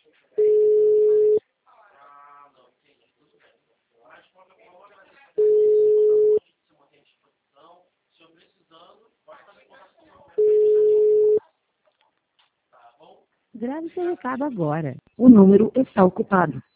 Grave seu recado agora. O número está ocupado.